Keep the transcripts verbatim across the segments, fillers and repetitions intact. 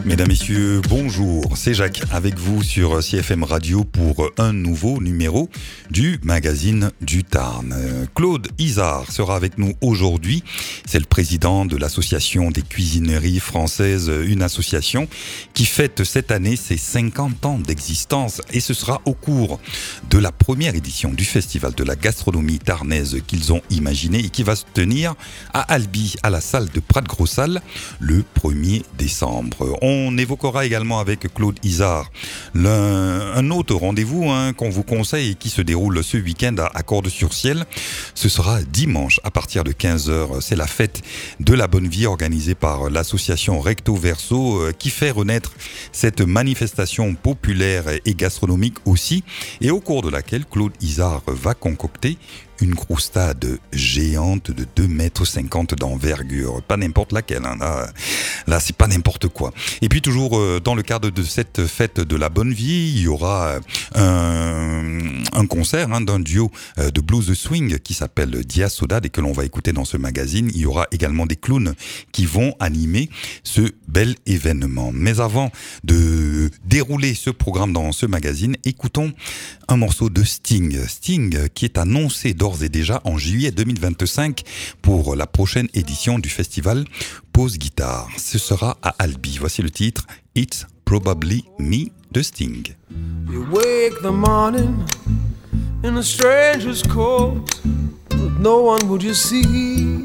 Mesdames, Messieurs, bonjour, c'est Jacques avec vous sur C F M Radio pour un nouveau numéro du magazine du Tarn. Claude Izard sera avec nous aujourd'hui, c'est le président de l'association des cuisineries françaises, une association qui fête cette année ses cinquante ans d'existence et ce sera au cours de la première édition du Festival de la gastronomie tarnaise qu'ils ont imaginé et qui va se tenir à Albi, à la salle de Prat-Grossalle, le premier décembre. On évoquera également avec Claude Izard un autre rendez-vous hein, qu'on vous conseille et qui se déroule ce week-end à, à Cordes-sur-Ciel. Ce sera dimanche à partir de quinze heures. C'est la fête de la bonne vie organisée par l'association Recto Verso euh, qui fait renaître cette manifestation populaire et gastronomique aussi et au cours de laquelle Claude Izard va concocter une croustade géante de deux mètres cinquante d'envergure. Pas n'importe laquelle, hein. là, là c'est pas n'importe quoi. Et puis toujours euh, dans le cadre de cette fête de la bonne vie, il y aura un, un concert hein, d'un duo euh, de blues swing qui s'appelle Dia Saudade et que l'on va écouter dans ce magazine. Il y aura également des clowns qui vont animer ce bel événement. Mais avant de dérouler ce programme dans ce magazine, écoutons un morceau de Sting. Sting qui est annoncé d'ores et déjà en juillet deux mille vingt-cinq pour la prochaine édition du festival Pause Guitare. Ce sera à Albi. Voici le titre It's Probably Me de Sting. You wake the morning in a stranger's coat, but no one would you see.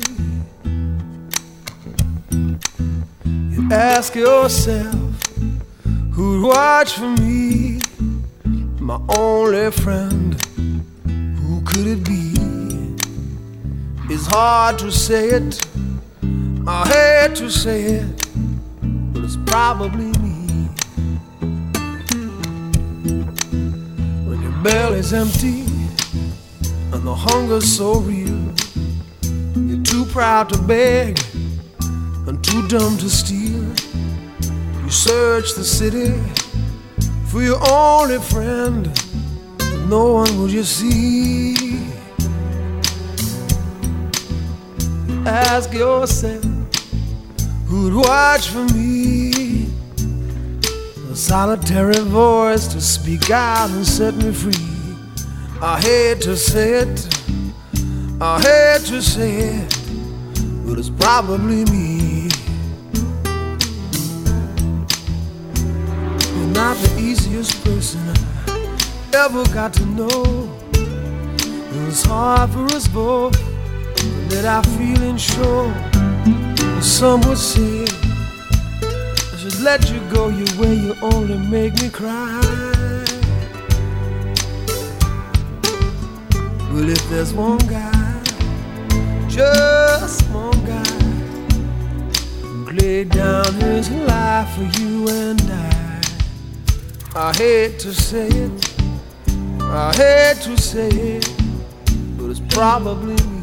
You ask yourself, who'd watch for me? My only friend, who could it be? It's hard to say it, I hate to say it, but it's probably me. When your belly's empty and the hunger's so real, you're too proud to beg and too dumb to steal. You search the city for your only friend, but no one will you see. Ask yourself, who'd watch for me? A solitary voice to speak out and set me free. I hate to say it, I hate to say it, but it's probably me. You're not the easiest person I ever got to know. It was hard for us both, that I feeling sure. Some would say I should let you go your way, you only make me cry. Well, if there's one guy, just one guy, who laid down his life for you and I, I hate to say it, I hate to say it, but it's probably me.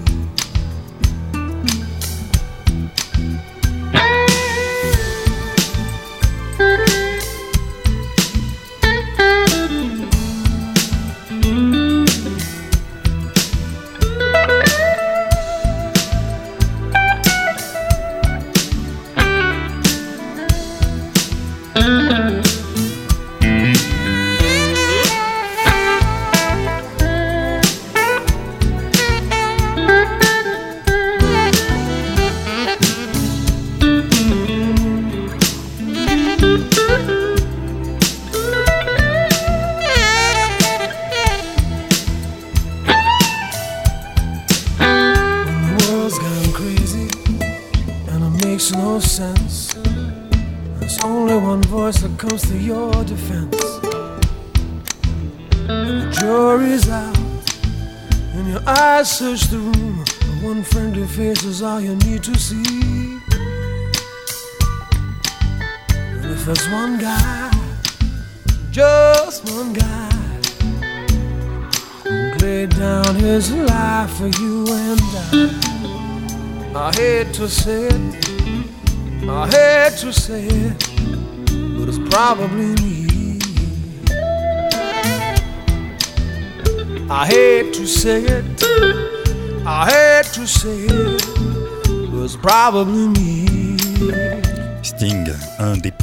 Comes to your defense, and the jury's out, and your eyes search the room, and one friendly face is all you need to see. And if there's one guy, just one guy, who laid down his life for you and I, I hate to say it, I hate to say it, but it's probably me. I hate to say it, I hate to say it, but it's probably me. Sting, un des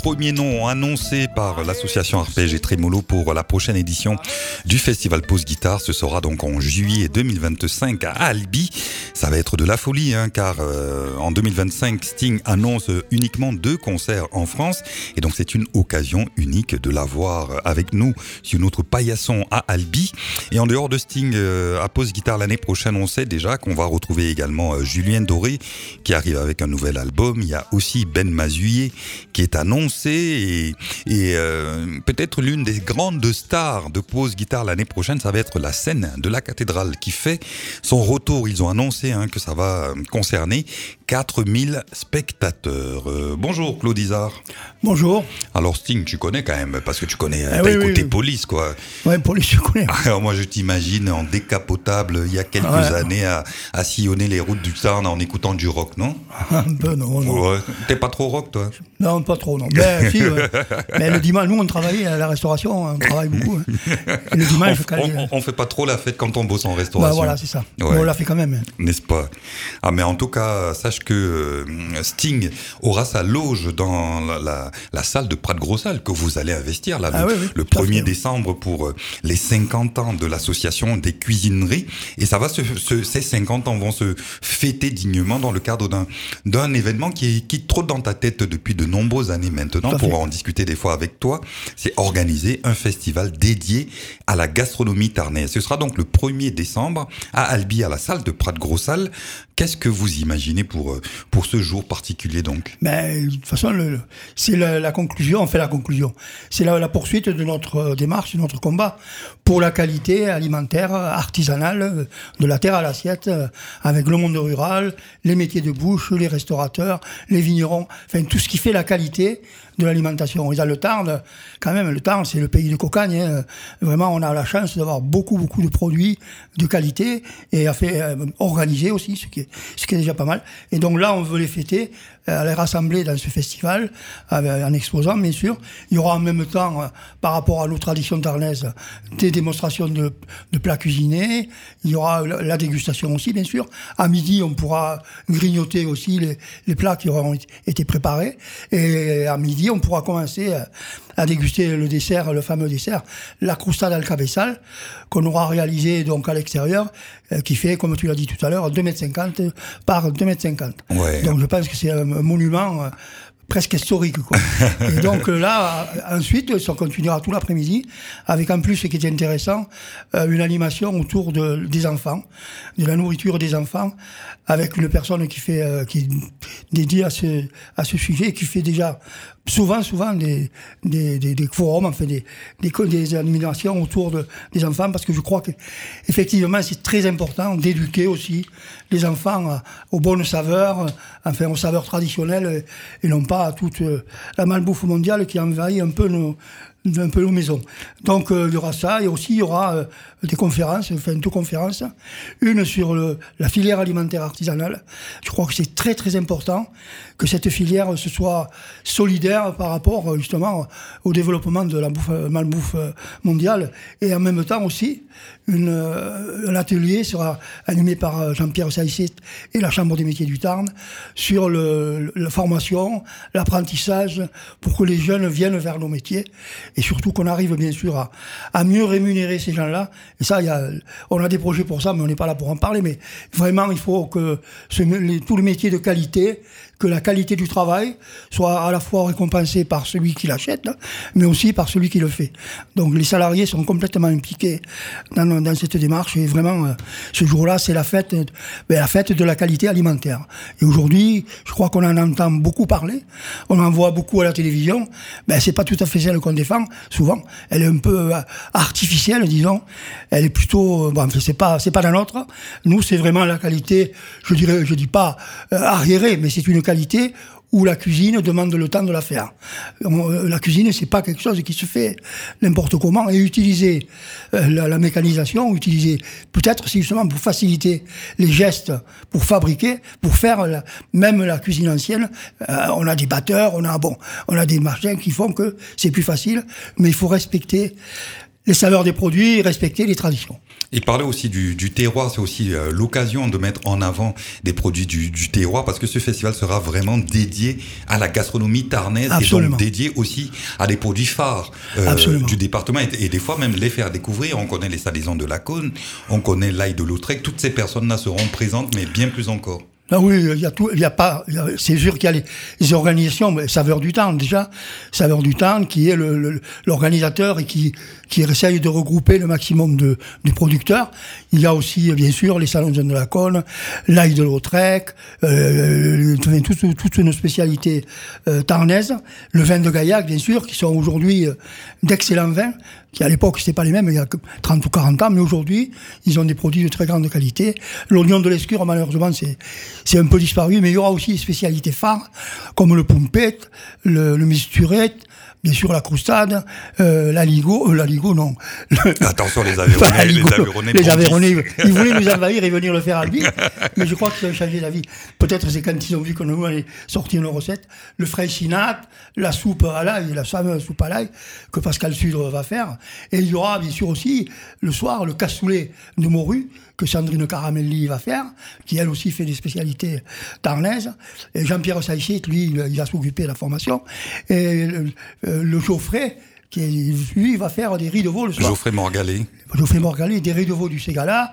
premiers noms annoncés par l'association Arpège et Trémolo pour la prochaine édition du festival Pause Guitare. Ce sera donc en juillet deux mille vingt-cinq à Albi. Ça va être de la folie, hein, car euh, en deux mille vingt-cinq, Sting annonce uniquement deux concerts en France. Et donc c'est une occasion unique de l'avoir avec nous sur notre paillasson à Albi. Et en dehors de Sting euh, à Pause Guitare l'année prochaine, on sait déjà qu'on va retrouver également euh, Julien Doré qui arrive avec un nouvel album. Il y a aussi Ben Mazuyer qui est annoncé et, et euh, peut-être l'une des grandes stars de Pause Guitare l'année prochaine, ça va être la scène de la cathédrale qui fait son retour. Ils ont annoncé hein, que ça va concerner quatre mille spectateurs. Euh, bonjour Claude Izard. Bonjour. Alors Sting, tu connais quand même, parce que tu connais, eh t'as oui, écouté oui, oui. Police quoi. Ouais, Police je connais. Alors moi je t'imagine en décapotable il y a quelques ouais. années à, à sillonner les routes du Tarn en écoutant du rock, non? Un peu, non, non. Ouais. T'es pas trop rock toi? Non, pas trop, non. Ben, si, ouais. Mais le dimanche, nous on travaille à la restauration, on travaille beaucoup. Hein. Et le dimanche, on, quand on, il... on fait pas trop la fête quand on bosse en restauration. Bah, voilà, c'est ça. Ouais. On l'a fait quand même. N'est-ce pas? Ah mais en tout cas, sache que euh, Sting aura sa loge dans la, la, la salle de Prat-Gros-Salle que vous allez investir là, ah, le, oui, oui, le premier décembre pour euh, les cinquante ans de l'association des cuisineries. Et ça va se, se, ces cinquante ans vont se fêter dignement dans le cadre d'un, d'un événement qui, qui trotte dans ta tête depuis de nombreuses années maintenant, pour en discuter des fois avec toi. C'est organiser un festival dédié à la gastronomie tarnaise. Ce sera donc le premier décembre à Albi, à la salle de Prat-Gros-Salle. Qu'est-ce que vous imaginez pour, pour ce jour particulier donc? Ben, de toute façon, le, le, c'est la, la conclusion, on fait la conclusion. C'est la, la poursuite de notre démarche, de notre combat pour la qualité alimentaire, artisanale, de la terre à l'assiette, avec le monde rural, les métiers de bouche, les restaurateurs, les vignerons, enfin tout ce qui fait la qualité de l'alimentation. Et dans le Tarn, quand même, le Tarn, c'est le pays de cocagne. Hein. Vraiment, on a la chance d'avoir beaucoup, beaucoup de produits de qualité et à fait euh, organisés aussi, ce qui est, ce qui est déjà pas mal. Et donc là, on veut les fêter, euh, les rassembler dans ce festival, euh, en exposant, bien sûr. Il y aura en même temps, euh, par rapport à nos traditions tarnaises, des démonstrations de, de plats cuisinés. Il y aura la, la dégustation aussi, bien sûr. À midi, on pourra grignoter aussi les, les plats qui auront été préparés. Et à midi, on pourra commencer à déguster le dessert, le fameux dessert, la crustade al cabeçal, qu'on aura réalisé donc à l'extérieur, qui fait, comme tu l'as dit tout à l'heure, deux mètres cinquante par deux mètres cinquante. Ouais. Donc je pense que c'est un monument presque historique, quoi. Et donc là, ensuite, ça continuera tout l'après-midi, avec en plus, ce qui était intéressant, euh, une animation autour de, des enfants, de la nourriture des enfants, avec une personne qui fait, euh, qui est dédiée à ce, à ce sujet, qui fait déjà souvent, souvent des, des, des, des forums, enfin des, des, des animations autour de, des enfants, parce que je crois que, effectivement, c'est très important d'éduquer aussi les enfants aux bonnes saveurs, enfin aux saveurs traditionnelles, et non pas à toute la malbouffe mondiale qui envahit un peu nos, un peu nos maisons. Donc euh, il y aura ça, et aussi il y aura euh, des conférences, enfin deux conférences, une sur le, la filière alimentaire artisanale. Je crois que c'est très très important que cette filière se soit solidaire par rapport justement au développement de la bouffe, malbouffe mondiale, et en même temps aussi une, un atelier sera animé par Jean-Pierre Saïsset et la Chambre des métiers du Tarn sur le, la formation, l'apprentissage, pour que les jeunes viennent vers nos métiers, et surtout qu'on arrive bien sûr à, à mieux rémunérer ces gens-là. Et ça, il y a, on a des projets pour ça, mais on n'est pas là pour en parler. Mais vraiment, il faut que ce, les, tous les métiers de qualité, que la qualité du travail soit à la fois récompensée par celui qui l'achète, mais aussi par celui qui le fait. Donc les salariés sont complètement impliqués dans, dans cette démarche, et vraiment, ce jour-là, c'est la fête, ben, la fête de la qualité alimentaire. Et aujourd'hui, je crois qu'on en entend beaucoup parler, on en voit beaucoup à la télévision, ben, c'est pas tout à fait celle qu'on défend, souvent. Elle est un peu artificielle, disons. Elle est plutôt, bon, c'est pas, c'est pas la nôtre. Nous, c'est vraiment la qualité, je dirais, je dis pas euh, arriérée, mais c'est une qualité où la cuisine demande le temps de la faire. La cuisine, c'est pas quelque chose qui se fait n'importe comment, et utiliser euh, la, la mécanisation, utiliser peut-être c'est justement pour faciliter les gestes, pour fabriquer, pour faire la, même la cuisine ancienne. Euh, on a des batteurs, on a bon, on a des machins qui font que c'est plus facile, mais il faut respecter les saveurs des produits et respecter les traditions. Et parler aussi du, du terroir, c'est aussi euh, l'occasion de mettre en avant des produits du, du terroir, parce que ce festival sera vraiment dédié à la gastronomie tarnaise. Absolument. Et donc dédié aussi à des produits phares euh, du département et, et des fois même les faire découvrir. On connaît les salaisons de la Cône, on connaît l'ail de Lautrec, toutes ces personnes-là seront présentes, mais bien plus encore. Ah oui, il y a tout, il y a pas, il y a, c'est sûr qu'il y a les, les organisations, mais Saveurs du Tarn déjà, Saveurs du Tarn qui est le, le, l'organisateur et qui, qui essaye de regrouper le maximum de, de producteurs. Il y a aussi, bien sûr, les salons de la Cône, l'ail de Lautrec, euh, toutes, toutes nos spécialités euh, tarnaises, le vin de Gaillac, bien sûr, qui sont aujourd'hui euh, d'excellents vins, qui à l'époque c'était pas les mêmes, il y a trente ou quarante ans, mais aujourd'hui, ils ont des produits de très grande qualité. L'oignon de l'Escure, malheureusement, c'est, c'est un peu disparu, mais il y aura aussi des spécialités phares, comme le pompette, le, le misturette, bien sûr la croustade, euh, l'aligot, euh, l'aligot non. Attention les Aveyronnais, les Aveyronnais. Les Aveyronnais, ils voulaient nous envahir et venir le faire à lui, mais je crois qu'ils ont changé d'avis. Peut-être c'est quand ils ont vu qu'on nous allait sortir nos recettes, le fraicinat, la soupe à l'ail, la fameuse soupe à l'ail que Pascal Sudre va faire, et il y aura bien sûr aussi le soir le cassoulet de morue que Sandrine Caramelli va faire, qui elle aussi fait des spécialités tarnaises. Et Jean-Pierre Saïchet, lui, il, il a s'occupé de la formation. Et le, le Geoffrey, qui est, lui, il va faire des riz de veau le soir. Geoffrey Morgalet. Geoffrey Morgalet, des riz de veau du Ségala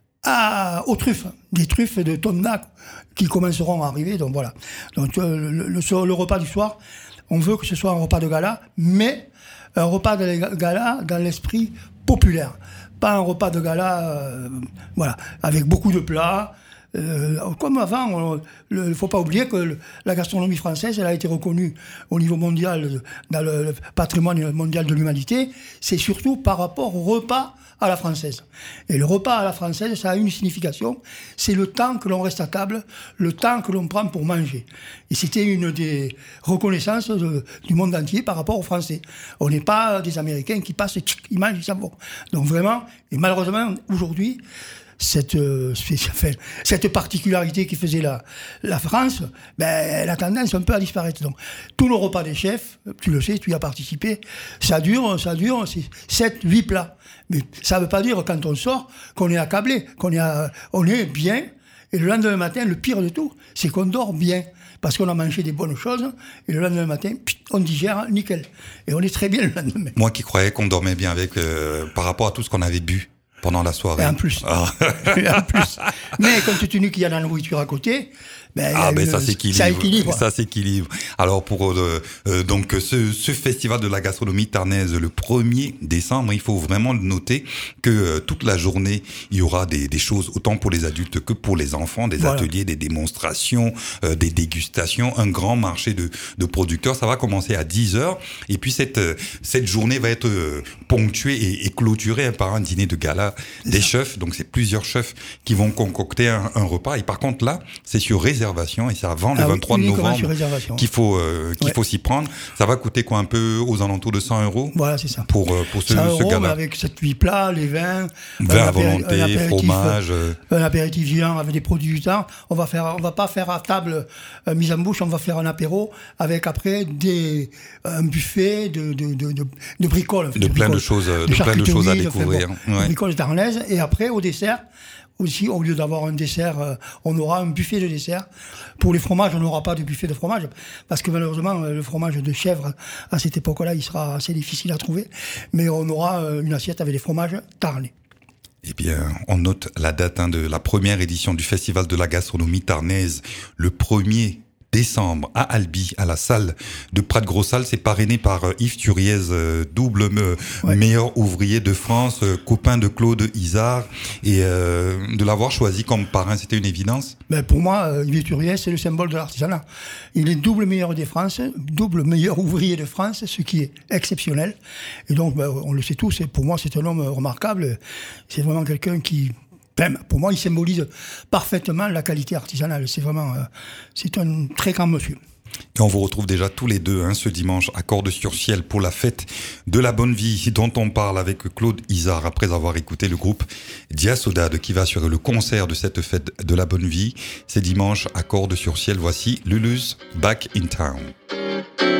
à, aux truffes, des truffes de Tomnac qui commenceront à arriver. Donc voilà. Donc le, le, le, le repas du soir, on veut que ce soit un repas de gala, mais un repas de gala dans l'esprit populaire. Pas un repas de gala, euh, voilà, avec beaucoup de plats. Euh, comme avant, il ne faut pas oublier que le, la gastronomie française, elle a été reconnue au niveau mondial, dans le, le patrimoine mondial de l'humanité. C'est surtout par rapport au repas à la française. Et le repas à la française, ça a une signification. C'est le temps que l'on reste à table, le temps que l'on prend pour manger. Et c'était une des reconnaissances de, du monde entier par rapport aux Français. On n'est pas des Américains qui passent, tchic, ils mangent, ils s'en vont. Donc vraiment, et malheureusement, aujourd'hui, cette, euh, cette particularité qui faisait la, la France, ben, elle a tendance un peu à disparaître. Donc, tous nos repas des chefs, tu le sais, tu y as participé, ça dure, ça dure, c'est sept, huit plats. Mais ça ne veut pas dire, quand on sort, qu'on est accablé, qu'on est, à, on est bien. Et le lendemain matin, le pire de tout, c'est qu'on dort bien. Parce qu'on a mangé des bonnes choses, et le lendemain matin, on digère nickel. Et on est très bien le lendemain. Moi qui croyais qu'on dormait bien avec, euh, par rapport à tout ce qu'on avait bu pendant la soirée. Et en plus. Ah. Et en plus. Mais compte tenu qu'il y a de la nourriture à côté, ben, ah ben une, ça s'équilibre. Ça équilibre. Ça s'équilibre. Alors pour euh, euh, donc ce, ce festival de la gastronomie tarnaise le premier décembre, il faut vraiment noter que euh, toute la journée il y aura des, des choses autant pour les adultes que pour les enfants, des voilà. ateliers, des démonstrations, euh, des dégustations, un grand marché de, de producteurs. Ça va commencer à dix heures et puis cette cette journée va être euh, ponctuée et, et clôturée par un dîner de gala des chefs. Donc c'est plusieurs chefs qui vont concocter un, un repas. Et par contre là, c'est sur réservation et c'est avant le ah vingt-trois oui, novembre qu'il faut euh, qu'il ouais. faut s'y prendre. Ça va coûter quoi, un peu aux alentours de cent euros. Voilà, c'est ça. Pour pour ce, cent euros, ce gala. Avec sept huit plats, les vins, vin à volonté, un fromage, euh... un apéritif géant avec des produits du temps. On va faire, on va pas faire à table euh, mise en bouche. On va faire un apéro avec après des un buffet de de de de, de bricoles. De, de plein bricoles, de choses, de, de plein de choses à découvrir. De, bon, ouais. bricoles tarnaises et après au dessert. Aussi, au lieu d'avoir un dessert, euh, on aura un buffet de dessert. Pour les fromages, on n'aura pas de buffet de fromage, parce que malheureusement, le fromage de chèvre, à cette époque-là, il sera assez difficile à trouver. Mais on aura euh, une assiette avec des fromages tarnais. Eh bien, on note la date hein, de la première édition du Festival de la gastronomie tarnaise, le premier décembre à Albi, à la salle de Prat-Gros-Salle. C'est parrainé par Yves Turiez, euh, double me, ouais. meilleur ouvrier de France, euh, copain de Claude Izard. Et euh, de l'avoir choisi comme parrain, c'était une évidence? Ben pour moi, euh, Yves Turiez, c'est le symbole de l'artisanat. Il est double meilleur de France, double meilleur ouvrier de France, ce qui est exceptionnel. Et donc, ben, on le sait tous, et pour moi, c'est un homme remarquable. C'est vraiment quelqu'un qui... Pour moi, il symbolise parfaitement la qualité artisanale. C'est vraiment, euh, c'est un très grand monsieur. Et on vous retrouve déjà tous les deux hein, ce dimanche à Cordes-sur-Ciel pour la fête de la bonne vie dont on parle avec Claude Izard après avoir écouté le groupe Diasodade qui va assurer le concert de cette fête de la bonne vie. C'est dimanche à Cordes-sur-Ciel. Voici Lulu's Back in Town.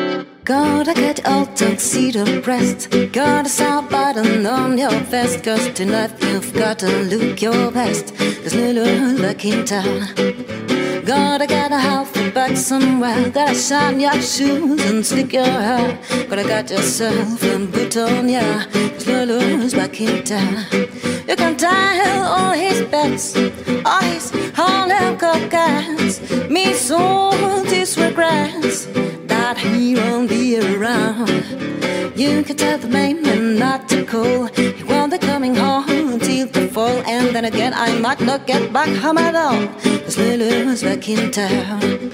Gotta get all tuxedo pressed. Gotta start button on your vest. Cause tonight you've got to look your best. There's little luck in town. Gotta get a half a buck somewhere. Gotta shine your shoes and slick your hair. Gotta get yourself a boot on, yeah. There's Lulu's back in town. You can tell all his bets, all his all cockets. Me so his regrets that he won't be around. You can tell the main man not to call. He won't be coming home till the fall. And then again I might not get back home at all. Cause Lulu's back in town.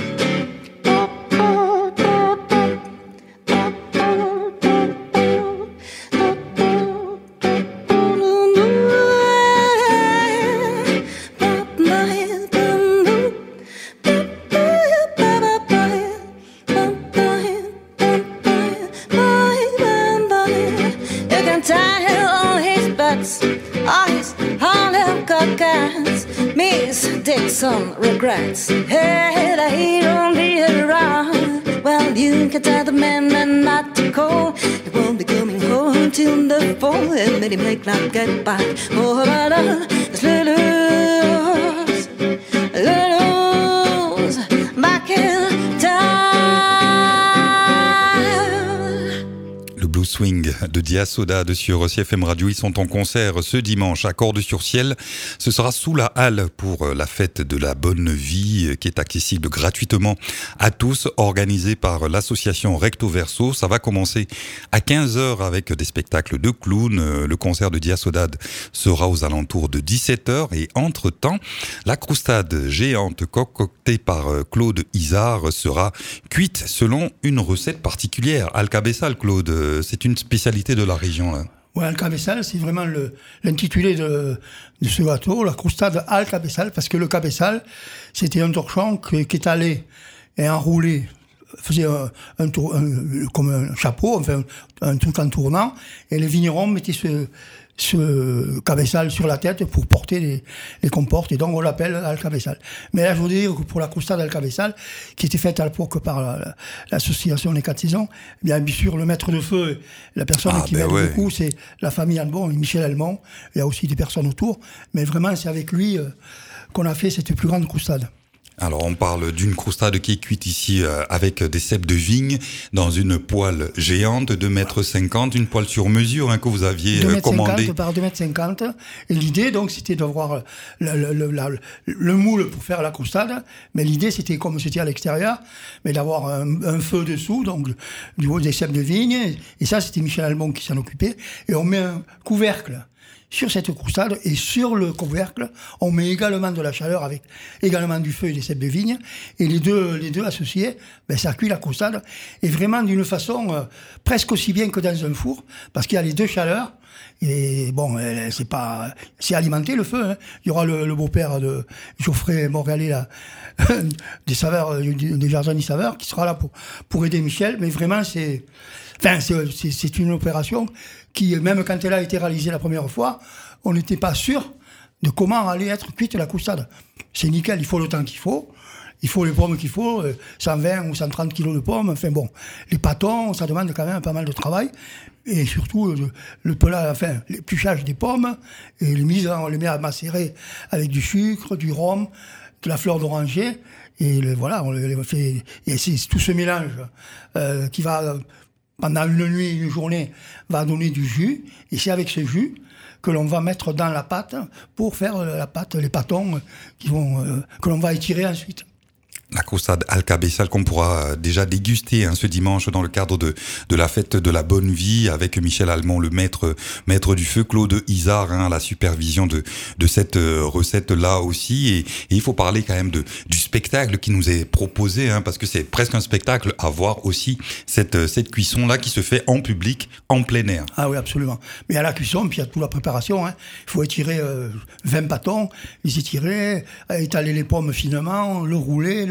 Some regrets, hey, that he don't be around. Well, you can tell the man and not to call. He won't be coming home till the fall. And then he might not get back. Oh, but uh, it's Lulu's, Lulu's back in town. Le Blue Swing de Diasodade sur C F M Radio. Ils sont en concert ce dimanche à Cordes-sur-Ciel. Ce sera sous la halle pour la fête de la bonne vie qui est accessible gratuitement à tous, organisée par l'association Recto Verso. Ça va commencer à quinze heures avec des spectacles de clowns. Le concert de Diasodade sera aux alentours de dix-sept heures et entre-temps, la croustade géante concoctée par Claude Isard sera cuite selon une recette particulière. Alcabessal, Claude, c'est une spécialité de la région, là. Ouais, Alcabessal, c'est vraiment le, l'intitulé de, de ce gâteau, la croustade Alcabessal, parce que le cabessal, c'était un torchon qui, qui étalait et enroulé, faisait un, un tour, un, comme un chapeau, enfin, un truc en tournant, et les vignerons mettaient ce, ce cabessal sur la tête pour porter les, les comportes, et donc on l'appelle Alcabessal. Mais là, je voudrais dire que pour la croustade Alcabessal, qui était faite à l'époque par la, la, l'association Les Quatre Saisons, eh bien, bien sûr, le maître de feu, la personne ah, qui ben m'aide ouais. beaucoup, c'est la famille Albon, Michel Almont. Il y a aussi des personnes autour, mais vraiment, c'est avec lui euh, qu'on a fait cette plus grande croustade. Alors, on parle d'une croustade qui est cuite ici euh, avec des cèpes de vigne dans une poêle géante de deux mètres cinquante, une poêle sur mesure hein, que vous aviez euh, commandée. deux mètres cinquante par deux mètres cinquante. Et l'idée, donc, c'était d'avoir le, le, le, le, le moule pour faire la croustade. Mais l'idée, c'était comme c'était à l'extérieur, mais d'avoir un, un feu dessous, donc du haut des cèpes de vigne. Et ça, c'était Michel Almont qui s'en occupait. Et on met un couvercle sur cette croustade, et sur le couvercle, on met également de la chaleur avec également du feu et des cèpes de vigne, et les deux, les deux associés, ben, ça cuit la croustade, et vraiment d'une façon euh, presque aussi bien que dans un four, parce qu'il y a les deux chaleurs, et bon, c'est pas, c'est alimenté le feu, hein. Il y aura le, le beau-père de Geoffrey Morgalet, là, des saveurs, des jardins des saveurs, qui sera là pour, pour aider Michel, mais vraiment c'est, enfin, c'est, c'est, c'est une opération qui, même quand elle a été réalisée la première fois, on n'était pas sûr de comment allait être cuite la croustade. C'est nickel, il faut le temps qu'il faut, il faut les pommes qu'il faut, cent vingt ou cent trente kilos de pommes, enfin bon, les pâtons, ça demande quand même pas mal de travail, et surtout le, le pelage, enfin, l'épluchage des pommes, et les mise, on les met à macérer avec du sucre, du rhum, de la fleur d'oranger, et le, voilà, on le fait, et c'est tout ce mélange euh, qui va, pendant une nuit, une journée, va donner du jus, et c'est avec ce jus que l'on va mettre dans la pâte pour faire la pâte, les pâtons qui vont, euh, que l'on va étirer ensuite. La croustade Alcabessal qu'on pourra déjà déguster hein, ce dimanche dans le cadre de de la fête de la bonne vie avec Michel Almont, le maître maître du feu, Claude Isard, hein, la supervision de de cette recette là aussi. Et, et il faut parler quand même de du spectacle qui nous est proposé, hein, parce que c'est presque un spectacle à voir aussi cette cette cuisson là qui se fait en public, en plein air. Ah oui, absolument. Mais à la cuisson, puis il y a toute la préparation. Hein. Il faut étirer euh, vingt pâtons, les étirer, étaler les pommes finement, le rouler,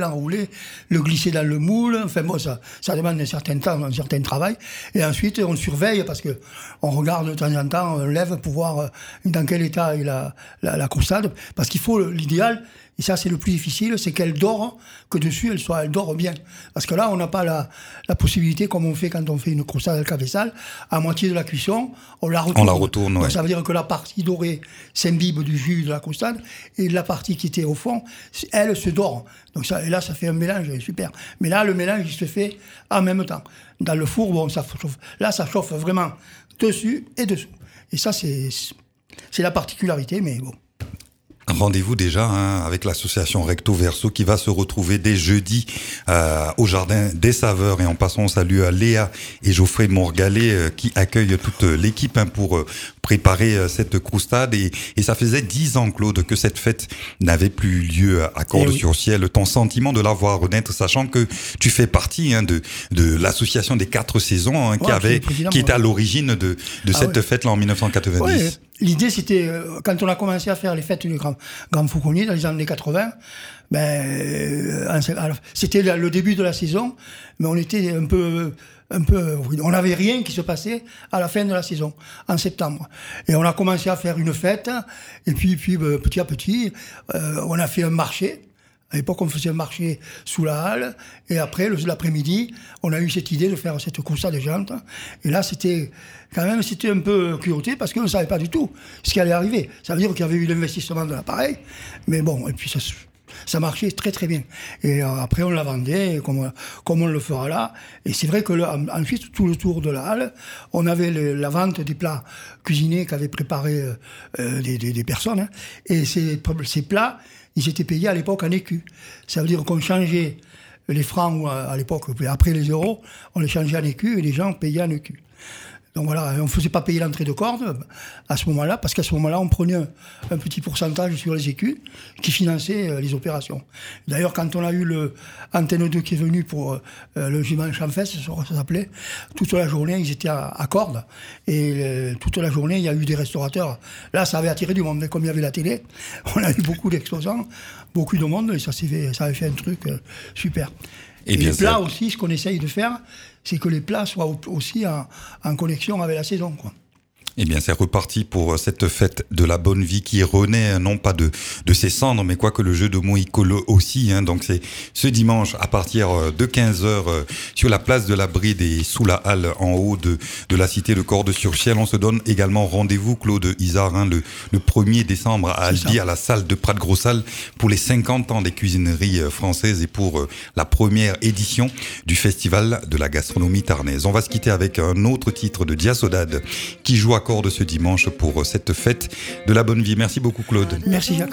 l'enrouler, le glisser dans le moule. Enfin bon, ça, ça demande un certain temps, un certain travail. Et ensuite, on surveille parce que on regarde de temps en temps, on lève pour voir dans quel état est la, la, la croustade. Parce qu'il faut, l'idéal, et ça c'est le plus difficile, c'est qu'elle dort, que dessus elle soit, elle dort bien. Parce que là, on n'a pas la, la possibilité, comme on fait quand on fait une croustade à cavessal, à moitié de la cuisson, on la retourne. On la retourne, ouais. Donc ça veut dire que la partie dorée s'imbibe du jus de la croustade, et la partie qui était au fond, elle se dort. Donc ça, et là, ça fait un mélange super. Mais là, le mélange, il se fait en même temps. Dans le four, bon, ça chauffe. Là, ça chauffe vraiment dessus et dessous. Et ça, c'est, c'est la particularité, mais bon. Rendez-vous déjà hein, avec l'association Recto Verso qui va se retrouver dès jeudi euh, au Jardin des Saveurs. Et en passant, on salue à Léa et Geoffrey Morgalet euh, qui accueillent toute l'équipe hein, pour euh, préparer euh, cette croustade. Et, et ça faisait dix ans, Claude, que cette fête n'avait plus lieu à Cordes-sur-Ciel. Oui. Ton sentiment de la voir renaître, sachant que tu fais partie hein, de, de l'association des quatre saisons hein, qui, ouais, avait, qui était à l'origine de, de ah, cette ouais. fête-là en dix-neuf cent quatre-vingt-dix. Ouais. L'idée, c'était, euh, quand on a commencé à faire les fêtes du Grand, Grand Fauconnier dans les années quatre-vingts, ben, euh, c'était le début de la saison, mais on était un peu, un peu, on n'avait rien qui se passait à la fin de la saison, en septembre. Et on a commencé à faire une fête, et puis, puis ben, petit à petit, euh, on a fait un marché. À l'époque, on faisait un marché sous la halle, et après, le, l'après-midi, on a eu cette idée de faire cette croustade géante. Et là, c'était, quand même, c'était un peu culotté, parce qu'on ne savait pas du tout ce qui allait arriver. Ça veut dire qu'il y avait eu l'investissement de l'appareil, mais bon, et puis ça, ça marchait très très bien. Et euh, après, on la vendait, comme, comme on le fera là. Et c'est vrai que le, ensuite, tout le tour de la halle, on avait le, la vente des plats cuisinés qu'avaient préparés euh, des, des, des personnes. Hein. Et ces, ces plats, ils étaient payés à l'époque en écus. Ça veut dire qu'on changeait les francs à l'époque, après les euros, on les changeait en écus et les gens payaient en écus. Donc voilà, on ne faisait pas payer l'entrée de corde à ce moment-là, parce qu'à ce moment-là, on prenait un, un petit pourcentage sur les écus qui finançait les opérations. D'ailleurs, quand on a eu le Antenne deux qui est venu pour euh, le dimanche en fête, ça s'appelait, toute la journée, ils étaient à, à corde. Et euh, toute la journée, il y a eu des restaurateurs. Là, ça avait attiré du monde. Comme il y avait la télé, on a eu beaucoup d'exposants, beaucoup de monde, et ça, s'est fait, ça avait fait un truc euh, super. Et, et les plats ça... aussi, ce qu'on essaye de faire, c'est que les plats soient aussi en, en connexion avec la saison, quoi. Eh bien, c'est reparti pour cette fête de la bonne vie qui renaît, non pas de, de ses cendres, mais quoi que le jeu de mots y colle aussi. Hein. Donc, c'est ce dimanche à partir de quinze heures sur la place de la Bride et sous la halle en haut de, de la cité de Cordes-sur-Ciel. On se donne également rendez-vous, Claude Isard, hein, le, le premier décembre à Albi, à la salle de Prat-Grossal pour les cinquante ans des cuisineries françaises et pour la première édition du Festival de la gastronomie tarnaise. On va se quitter avec un autre titre de Diasodade qui joue à de ce dimanche pour cette fête de la bonne vie. Merci beaucoup, Claude. Merci, Jacques.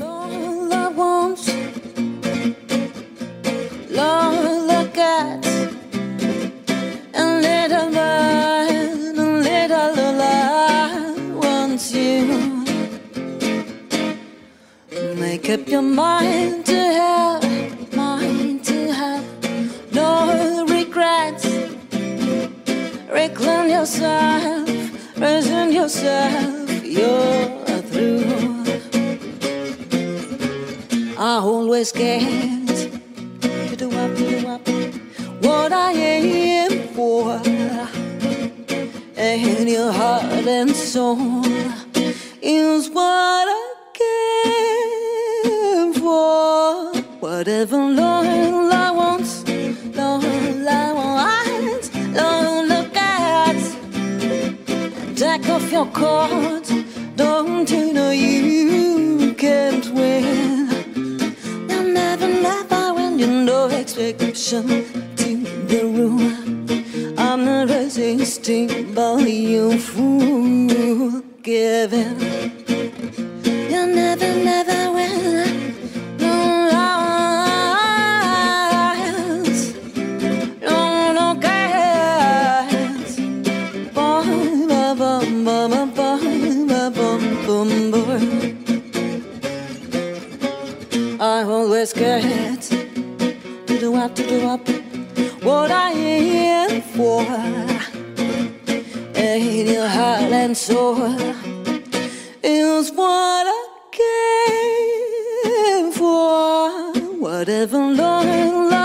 Make up your mind to have, mind to have no regrets. Reclaim yourself. Present yourself, you're through. I always get to do up, to do up what I aim for, and your heart and soul is what I came for. Whatever Lord I want, Lord I want, Lord look at. Take off your coat, don't you know you can't win? You'll never, never win, you no expectation to the room. I'm not resisting, but you fool giving. You'll never, never win. No lies, no, no guys. Bum, bum, bum, bum, bum, bum, bum, bum. I always get to do up, to do up what I aim for, and your heart and soul is what I came for. Whatever Lord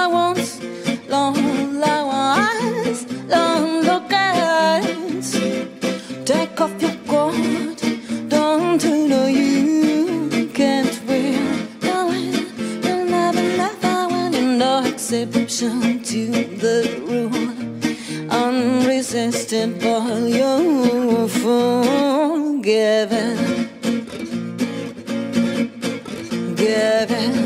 exception to the rule. Unresisted, you're forgiven. Given.